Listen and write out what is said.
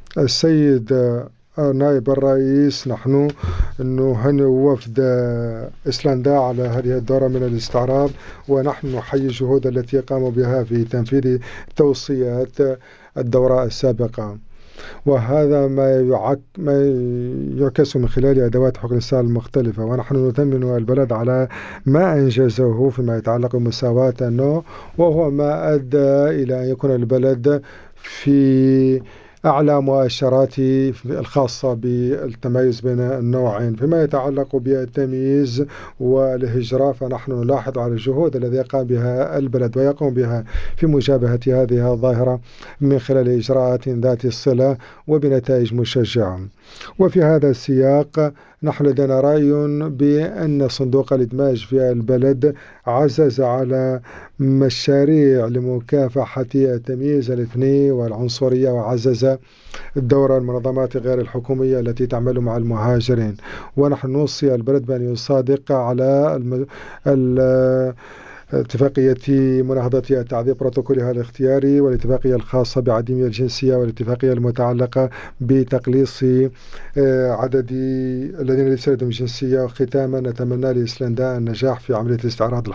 السيد نائب الرئيس، نحن نهنئ وفد إسلندا على هذه الدورة من الاستعراض، ونحن نحيي الجهود التي قاموا بها في تنفيذ توصيات الدورة السابقة. وهذا ما يعكس من خلال أدوات حقوق الإنسان المختلفة، ونحن نثمن البلد على ما أنجزه فيما يتعلق بمساواة النوع، وهو ما أدى إلى أن يكون البلد في أعلى مؤشرات الخاصة بالتميز بين النوعين. فيما يتعلق بالتمييز والهجرة، فنحن نلاحظ على الجهود التي قام بها البلد ويقوم بها في مجابهة هذه الظاهرة من خلال إجراءات ذات الصلة وبنتائج مشجعة. وفي هذا السياق نحن لدينا رأي بأن صندوق الإدماج في البلد عزز على مشاريع لمكافحة التمييز الإثني والعنصرية، وعزز دور المنظمات غير الحكومية التي تعمل مع المهاجرين. ونحن نوصي البلد بأن يصادق على اتفاقية مناهضة التعذيب بروتوكولها الاختياري، والاتفاقية الخاصة بعديمية الجنسية، والاتفاقية المتعلقة بتقليص عدد الذين ليس لديهم جنسية. وختاما نتمنى لإيسلندا النجاح في عملية الاستعراض.